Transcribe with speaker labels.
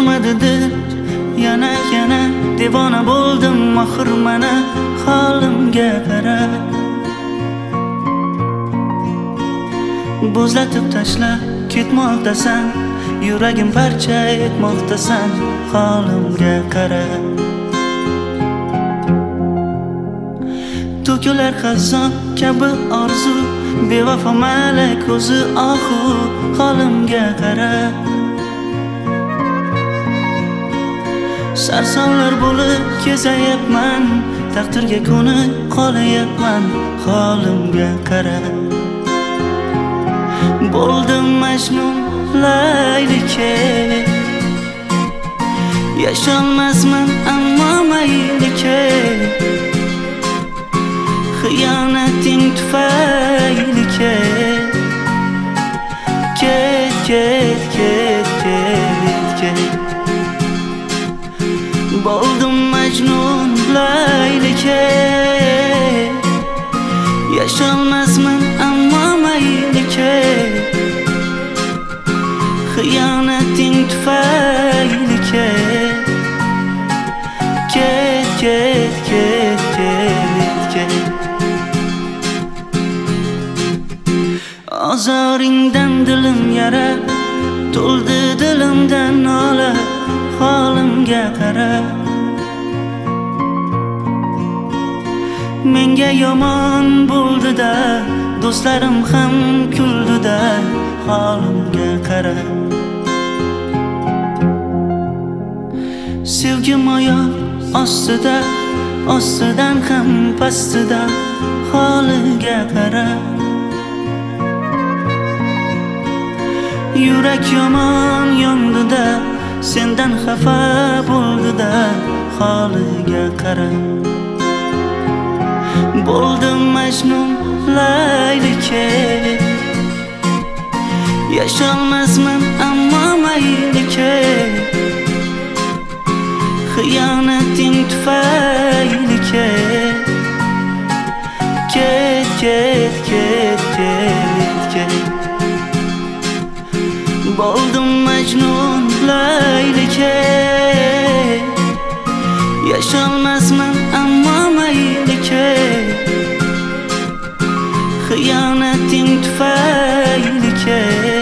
Speaker 1: bo'lmadi dil yana devona bo'ldim oxir mana holimga qara. Bo'zlatib tashlab ketmoqdasan, yuragim parcha etmoqdasan, holimga qara. To'kilar xazon kabi orzu, bevafo malak ko'zi ohu, holimga qara. Sarsonlar bo'lib kezayapman, taqdirga ko'nib qolayapman, holimga qara. Bo'ldim Majnun laylike, yasholmasman ammo maylike. Xiyonating tufayli ket, ket, ket, ket, ket, ket. Bo'ldim Majnun laylike, yasholmasman ammo maylike. Xiyonating tufayli ket, ket, ket, ket, ket, ket. Ozoringdan dilim yara, to'ldi dilimdan nola, holimga qara. Menga yomon bo'ldi-da, do'stlarim ham kuldi-da, holimga qara. Sevgim oyoq ostida, ostidan ham pastida, holiga qara. Yurak yomon yondi-da, sendan xafa bo'ldi-da, holiga qara. Bo'ldim Majnun laylike, yasholmasman ammo maylike. Xiyonating tufayli ket, ket, ket, ket, ket, ket. Bo'ldim Majnun laylike, yasholmasman ammo maylike. Xiyonating tufayli ket.